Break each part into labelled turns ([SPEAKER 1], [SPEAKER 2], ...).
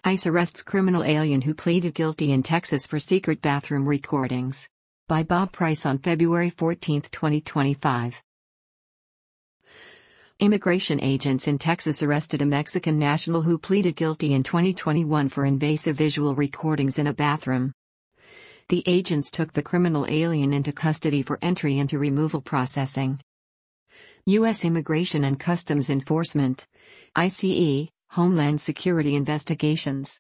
[SPEAKER 1] ICE arrests criminal alien who pleaded guilty in Texas for secret bathroom recordings. By Bob Price on February 14, 2025. Immigration agents in Texas arrested a Mexican national who pleaded guilty in 2021 for invasive visual recordings in a bathroom. The agents took the criminal alien into custody for entry into removal processing. U.S. Immigration and Customs Enforcement, ICE, Homeland Security Investigations,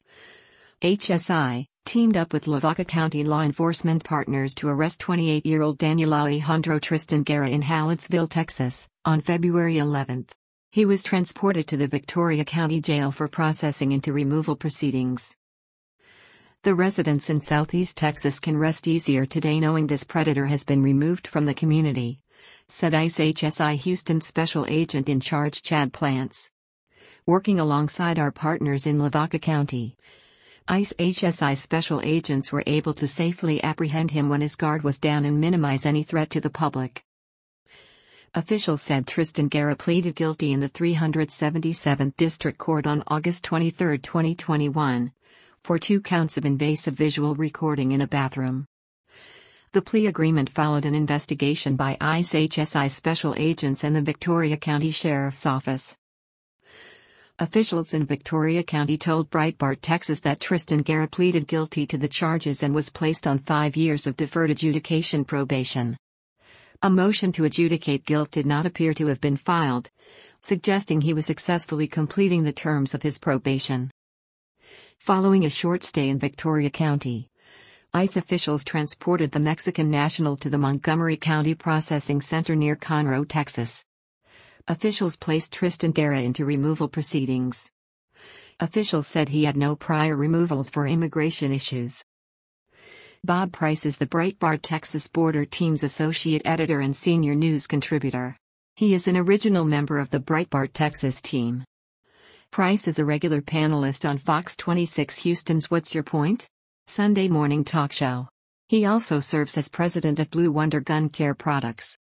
[SPEAKER 1] HSI, teamed up with Lavaca County law enforcement partners to arrest 28-year-old Daniel Alejandro Tristan Guerra in Hallettsville, Texas, on February 11. He was transported to the Victoria County Jail for processing into removal proceedings. The residents in Southeast Texas can rest easier today knowing this predator has been removed from the community, said ICE HSI Houston Special Agent in Charge Chad Plants. Working alongside our partners in Lavaca County, ICE HSI special agents were able to safely apprehend him when his guard was down and minimize any threat to the public. Officials said Tristan Guerra pleaded guilty in the 377th District Court on August 23, 2021, for 2 counts of invasive visual recording in a bathroom. The plea agreement followed an investigation by ICE HSI special agents and the Victoria County Sheriff's Office. Officials in Victoria County told Breitbart Texas that Tristan Guerra pleaded guilty to the charges and was placed on 5 years of deferred adjudication probation. A motion to adjudicate guilt did not appear to have been filed, suggesting he was successfully completing the terms of his probation. Following a short stay in Victoria County, ICE officials transported the Mexican national to the Montgomery County Processing Center near Conroe, Texas. Officials placed Tristan Guerra into removal proceedings. Officials said he had no prior removals for immigration issues. Bob Price is the Breitbart Texas Border Team's associate editor and senior news contributor. He is an original member of the Breitbart Texas team. Price is a regular panelist on Fox 26 Houston's What's Your Point? Sunday morning talk show. He also serves as president of Blue Wonder Gun Care Products.